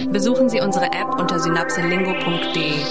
Besuchen Sie unsere App unter synapselingo.de.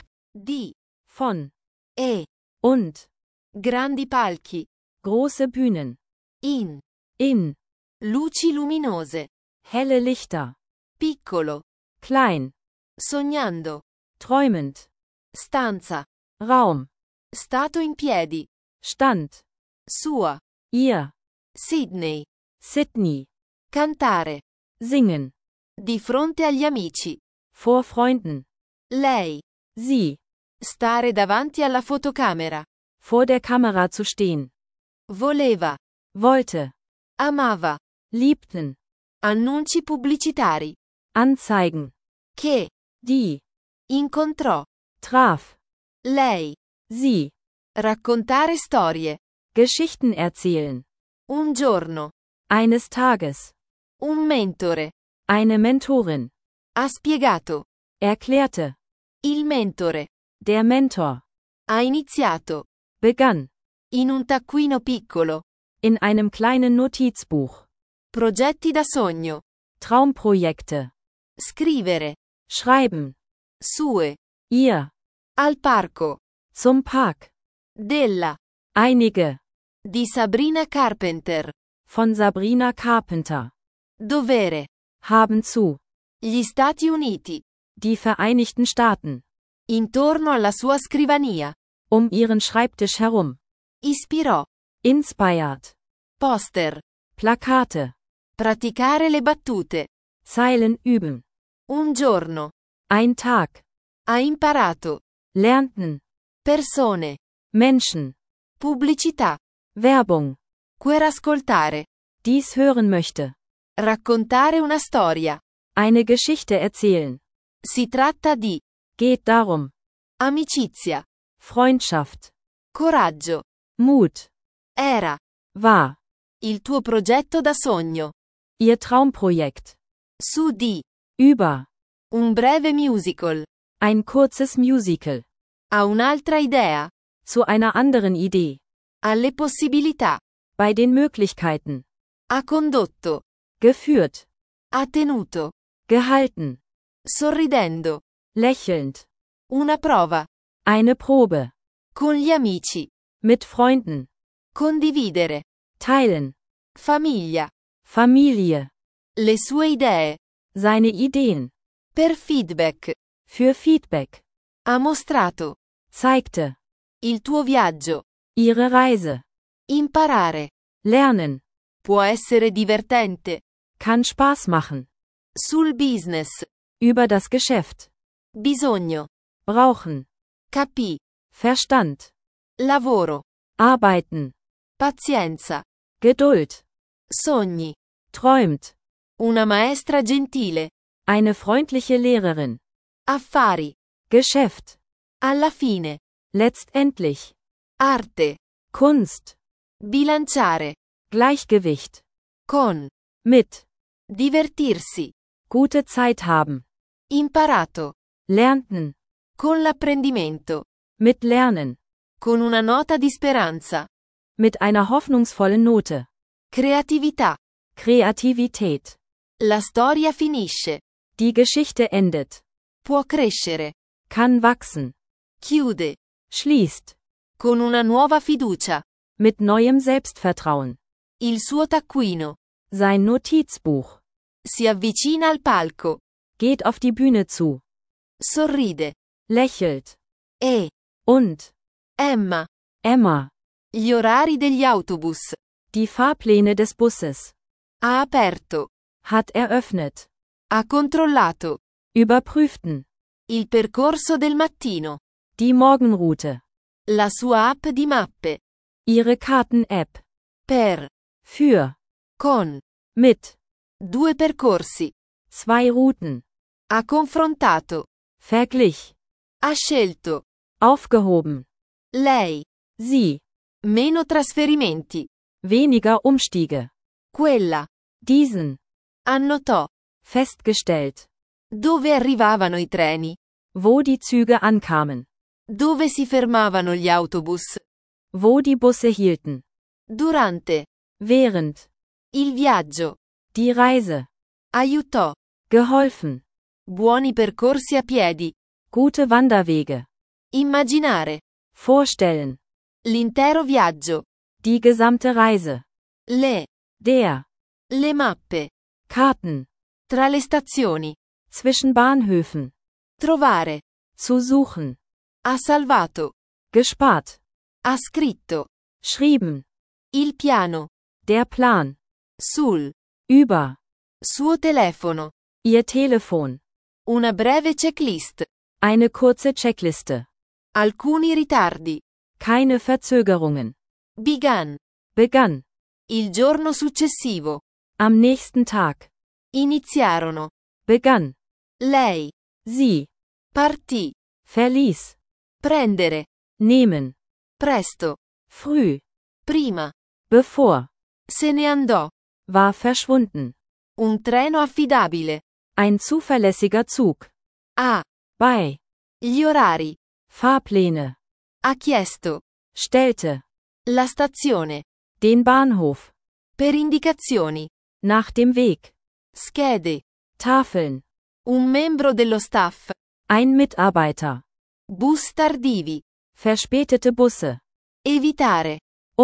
Di, Von e, und grandi palchi, große Bühnen, in, in luci luminose, helle Lichter, piccolo, klein, sognando, träumend, stanza, Raum, stato in piedi, Stand, sua, ihr, Sydney, Sydney, cantare, singen, di fronte agli amici, vor Freunden, lei, sie, stare davanti alla fotocamera, vor der Kamera zu stehen, voleva, wollte, amava, liebten, annunci pubblicitari, Anzeigen, che, die, incontrò, traf, lei, sie, raccontare storie, Geschichten erzählen, un giorno, eines Tages, un mentore, eine Mentorin, ha spiegato, erklärte, il mentore, der Mentor, ha iniziato, begann, in un taccuino piccolo, in einem kleinen Notizbuch, progetti da sogno, Traumprojekte, scrivere, schreiben, sue, ihr, al parco, zum Park, della, einige, di Sabrina Carpenter, von Sabrina Carpenter, dovere, haben zu, gli Stati Uniti, die Vereinigten Staaten, intorno alla sua scrivania, ihren Schreibtisch herum, ispirò, inspired, poster, Plakate, praticare le battute, Zeilen üben, un giorno, ein Tag, ha imparato, lernten, persone, Menschen, pubblicità, Werbung, ascoltare, dies hören möchte, raccontare una storia, eine Geschichte erzählen, si tratta di, geht darum, amicizia, Freundschaft, coraggio, Mut, era, war, il tuo progetto da sogno, ihr Traumprojekt, su di, über, un breve musical, ein kurzes Musical, ha un'altra idea, zu einer anderen Idee, alle possibilità, bei den Möglichkeiten, ha condotto, geführt, ha tenuto, gehalten, sorridendo, lächelnd, una prova, eine Probe, con gli amici, mit Freunden, condividere, teilen, famiglia, Familie, le sue idee, seine Ideen, per feedback, für Feedback, ha mostrato, zeigte, il tuo viaggio, ihre Reise, imparare, lernen, può essere divertente, kann Spaß machen, sul business, über das Geschäft, bisogno, brauchen, capì, Verstand, lavoro, arbeiten, pazienza, Geduld, sogni, träumt, una maestra gentile, eine freundliche Lehrerin, affari, Geschäft, alla fine, letztendlich, arte, Kunst, bilanciare, Gleichgewicht, con, mit, divertirsi, gute Zeit haben, imparato, lernten, con l'apprendimento, mit Lernen, con una nota di speranza, mit einer hoffnungsvollen Note, creatività, Kreativität, la storia finisce, die Geschichte endet, può crescere, kann wachsen, chiude, schließt, con una nuova fiducia, mit neuem Selbstvertrauen, il suo taccuino, sein Notizbuch, si avvicina al palco, geht auf die Bühne zu, sorride, lächelt, e, und, Emma, Emma, gli orari degli autobus, die Fahrpläne des Busses, ha aperto, hat eröffnet, ha controllato, überprüften, il percorso del mattino, die Morgenroute, la sua app di mappe, ihre Karten-App, per, für, con, mit, 2 percorsi, 2 Routen, ha confrontato, verglich, ha scelto, aufgehoben, lei, sie, meno trasferimenti, weniger Umstiege, quella, diesen, annotò, festgestellt, dove arrivavano i treni, wo die Züge ankamen, dove si fermavano gli autobus, wo die Busse hielten, durante, während, il viaggio, die Reise, aiutò, geholfen, Buoni percorsi a piedi. Gute Wanderwege. Immaginare. Vorstellen. L'intero viaggio. Die gesamte Reise. Le. Le mappe. Karten. Tra le stazioni. Zwischen Bahnhöfen. Trovare. Zu suchen. Ha salvato. Gespart. Ha scritto. Schrieben. Il piano. Der Plan. Sul. Über. Suo telefono. Ihr Telefon. Una breve checklist. Eine kurze Checkliste. Alcuni ritardi. Keine Verzögerungen. Began. Begann. Il giorno successivo. Am nächsten Tag. Iniziarono. Begann. Lei. Sie. Partì. Verließ. Prendere. Nehmen. Presto. Früh. Prima. Bevor. Se ne andò. War verschwunden. Un treno affidabile. Ein zuverlässiger Zug. Ha. Bei. Gli orari. Fahrpläne. Ha chiesto. Stellte. La stazione. Den Bahnhof. Per indicazioni. Nach dem Weg. Schede. Tafeln. Un membro dello staff. Ein Mitarbeiter. Bus tardivi. Verspätete Busse. Evitare.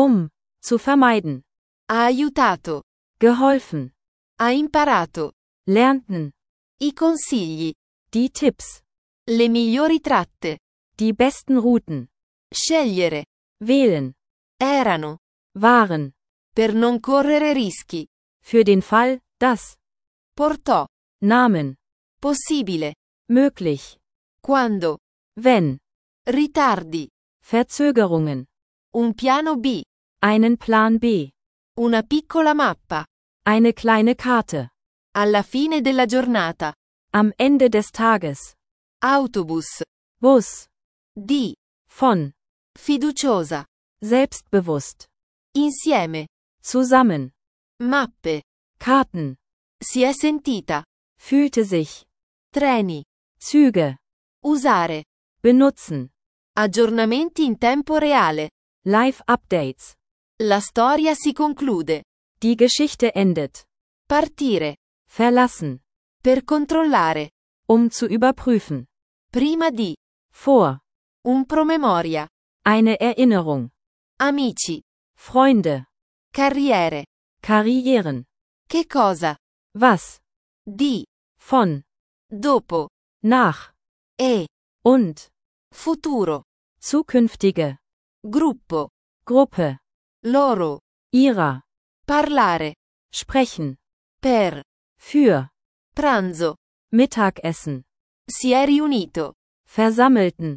Zu vermeiden. Ha aiutato. Geholfen. Ha imparato. Lernten. I consigli. Die Tipps. Le migliori tratte. Die besten Routen. Scegliere. Wählen. Erano. Waren. Per non correre rischi. Für den Fall, dass. Portò. Namen. Possibile. Möglich. Quando. Wenn. Ritardi. Verzögerungen. Un piano B. Einen Plan B. Una piccola mappa. Eine kleine Karte. Alla fine della giornata. Am Ende des Tages. Autobus. Bus. Di. Von. Fiduciosa. Selbstbewusst. Insieme. Zusammen. Mappe. Karten. Si è sentita. Fühlte sich. Treni. Züge. Usare. Benutzen. Aggiornamenti in tempo reale. Live Updates. La storia si conclude. Die Geschichte endet. Partire. Verlassen. Per controllare. Zu überprüfen. Prima di. Vor. Un promemoria. Eine Erinnerung. Amici. Freunde. Carriere. Karrieren. Che cosa? Was. Di. Von. Dopo. Nach. E. Und. Futuro. Zukünftige. Gruppo. Gruppe. Loro. Ihrer. Parlare. Sprechen. Per. Für. Pranzo. Mittagessen. Si è riunito. Versammelten.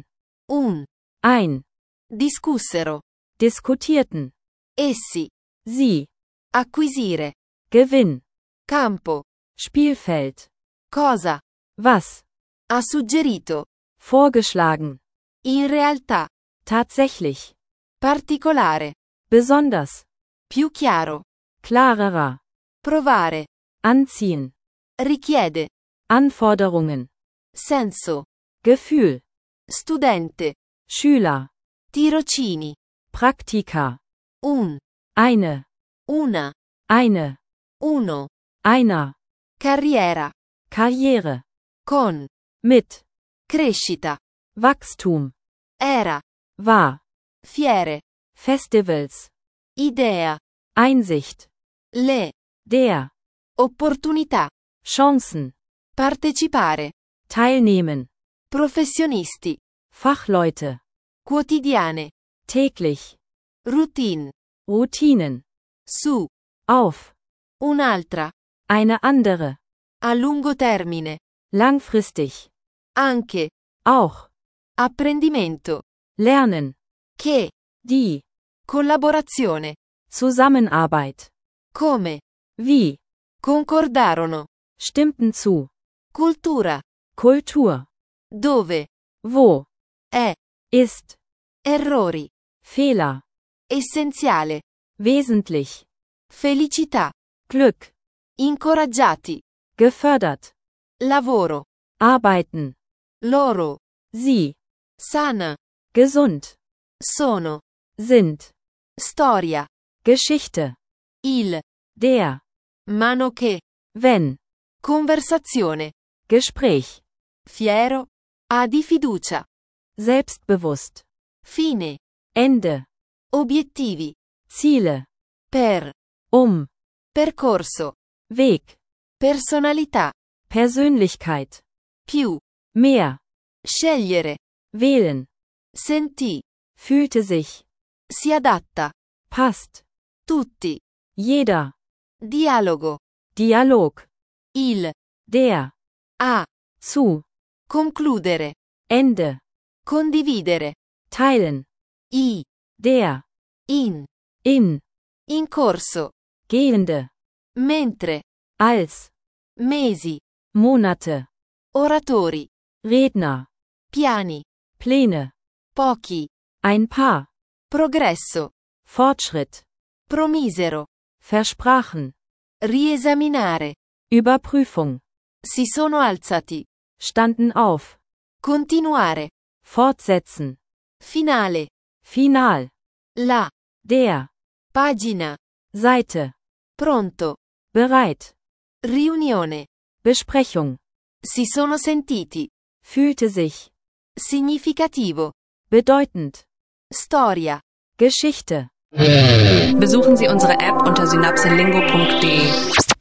Ein. Discussero. Diskutierten. Essi. Sie. Acquisire. Gewinn. Campo. Spielfeld. Cosa? Was. Ha suggerito. Vorgeschlagen. In realtà. Tatsächlich. Particolare. Besonders. Più chiaro. Klarerer. Provare. Anziehen. Richiede. Anforderungen. Senso. Gefühl. Studente. Schüler. Tirocini. Praktika. Eine. Una. Eine. Uno. Einer. Carriera. Karriere. Con. Mit. Crescita. Wachstum. Era. War. Fiere. Festivals. Idea. Einsicht. Le. Der. Opportunità. Chancen. Partecipare. Teilnehmen. Professionisti. Fachleute. Quotidiane. Täglich. Routine. Routinen. Su. Auf. Un'altra. Eine andere. A lungo termine. Langfristig. Anche. Auch. Apprendimento. Lernen. Che. Die. Collaborazione. Zusammenarbeit. Come. Wie. Concordarono. Stimmten zu. Cultura. Kultur. Dove. Wo. È. Ist. Errori. Fehler. Essenziale. Wesentlich. Felicità. Glück. Incoraggiati. Gefördert. Lavoro. Arbeiten. Loro. Sie. Sana. Gesund. Sono. Sind. Storia. Geschichte. Il. Der. Mano che. Wenn. Conversazione. Gespräch. fiero, ha di fiducia, Selbstbewusst. fine, Ende. obiettivi, Ziele. per, percorso, Weg. personalità, Persönlichkeit. più, Mehr. scegliere, Wählen. sentì, Fühlte sich. si adatta, Passt. tutti, Jeder. dialogo, Dialog. il, Der. a, Zu. concludere, Ende. condividere, Teilen. i, Der. in, In corso, gehende. mentre, Als. mesi, Monate. oratori, Redner. piani, Pläne. pochi, Ein paar. progresso, Fortschritt. promisero, Versprachen. riesaminare, Überprüfung. si sono alzati, Standen auf. continuare, Fortsetzen. finale, Final. la, Der. pagina, Seite. pronto, Bereit. riunione, Besprechung. si sono sentiti, Fühlte sich. significativo, Bedeutend. storia. Geschichte. Besuchen Sie unsere App unter synapselingo.de.